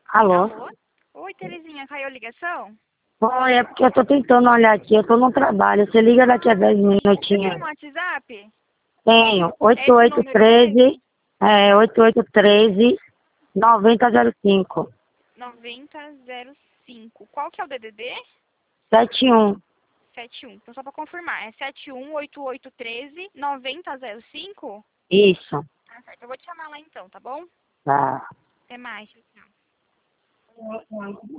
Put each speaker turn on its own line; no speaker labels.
Alô?
Alô? Oi, Terezinha, caiu a ligação?
Oi, é porque eu tô tentando olhar aqui, eu tô no trabalho. Você liga daqui a 10
Você tem um
minutinhos.
WhatsApp?
Tenho,
É esse número mesmo?
8813 9005
9005. Qual que é o DDD?
71.
71. Então, só para confirmar, é 718813-9005?
Isso.
Tá certo, eu vou te chamar lá então, tá bom?
Tá.
Até mais. Tchau.